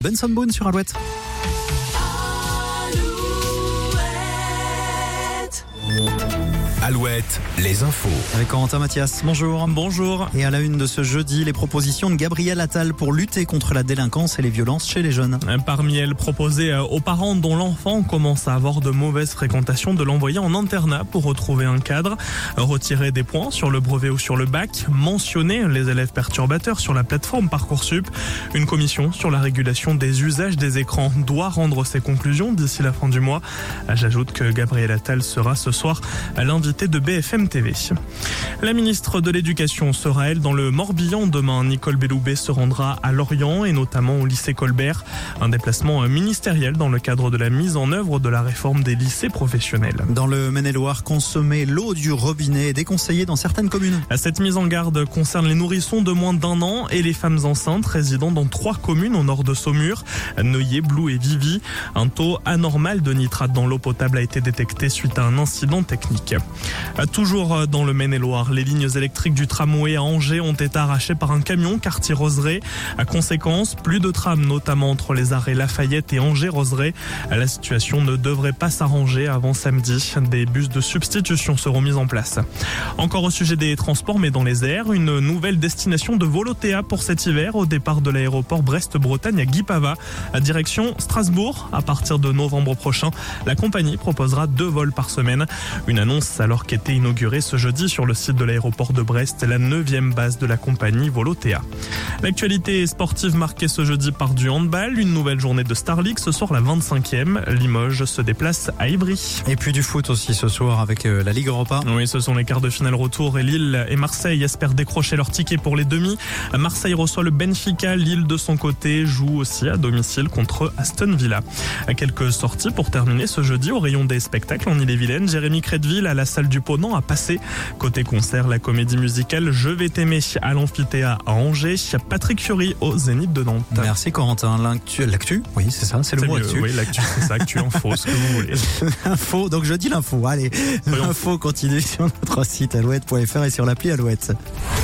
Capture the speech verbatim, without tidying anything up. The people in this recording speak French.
Benson Boone sur Alouette. Alouette, les infos. Avec Corentin Mathias, bonjour. Bonjour. Et à la une de ce jeudi, les propositions de Gabriel Attal pour lutter contre la délinquance et les violences chez les jeunes. Parmi elles, proposées aux parents dont l'enfant commence à avoir de mauvaises fréquentations de l'envoyer en internat pour retrouver un cadre, retirer des points sur le brevet ou sur le bac, mentionner les élèves perturbateurs sur la plateforme Parcoursup. Une commission sur la régulation des usages des écrans doit rendre ses conclusions d'ici la fin du mois. J'ajoute que Gabriel Attal sera ce soir à l'invité de B F M T V. La ministre de l'Éducation sera, elle, dans le Morbihan demain. Nicole Belloubet se rendra à Lorient et notamment au lycée Colbert. Un déplacement ministériel dans le cadre de la mise en œuvre de la réforme des lycées professionnels. Dans le Maine-et-Loire, consommer l'eau du robinet est déconseillé dans certaines communes. Cette mise en garde concerne les nourrissons de moins d'un an et les femmes enceintes résidant dans trois communes au nord de Saumur, Neuilly, Blou et Vivy. Un taux anormal de nitrate dans l'eau potable a été détecté suite à un incident technique. Toujours dans le Maine-et-Loire, les lignes électriques du tramway à Angers ont été arrachées par un camion quartier Roseraie. À conséquence, plus de trams, notamment entre les arrêts Lafayette et Angers-Roseraie. La situation ne devrait pas s'arranger avant samedi. Des bus de substitution seront mis en place. Encore au sujet des transports, mais dans les airs, une nouvelle destination de Volotea pour cet hiver au départ de l'aéroport Brest-Bretagne à Guipava. À direction Strasbourg, à partir de novembre prochain, la compagnie proposera deux vols par semaine. Une annonce alors qu'était inaugurée ce jeudi sur le site de l'aéroport de Brest, la neuvième base de la compagnie Volotea. L'actualité sportive marquée ce jeudi par du handball, une nouvelle journée de Star League, ce soir la vingt-cinquième. Limoges se déplace à Ivry. Et puis du foot aussi ce soir avec la Ligue Europa. Oui, ce sont les quarts de finale retour et Lille et Marseille espèrent décrocher leur ticket pour les demi. Marseille reçoit le Benfica, Lille de son côté joue aussi à domicile contre Aston Villa. Quelques sorties pour terminer ce jeudi au rayon des spectacles en Ille-et-Vilaine. Jérémy Crédville à la salle du Ponant a passé. Côté concert, la comédie musicale Je vais t'aimer à l'Amphithéâtre à Angers. Patrick Fiori au Zénith de Nantes. Merci Corentin. L'actu, l'actu oui c'est ça, c'est le mot actu. Oui, l'actu, c'est ça, actu, info, ce que vous voulez. Info, donc je dis l'info. Allez, l'info continue sur notre site alouette point f r et sur l'appli Alouette.